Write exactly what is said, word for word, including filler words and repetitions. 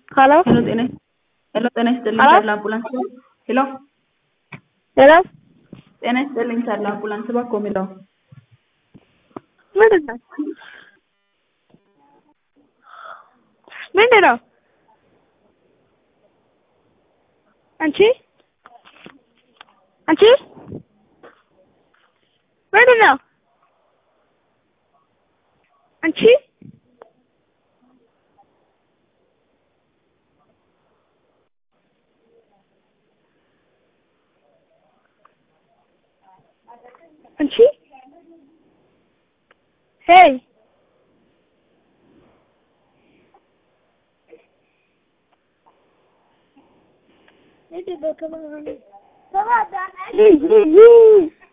Hello? Hello, ጤና ሄሎ ጤና ይስጥልኝ Hello? ተድላ አምቡላንስ ነው። ሄሎ Hello? ጤና ይስጥልኝ ተድላ አምቡላንስ እባክዎ የሚለው ምንድን ነው? ምንድን ነው? አንቺ አንቺ ምንድን ነው? አንቺ አንቺ Hey. Come on. Come on, Dad.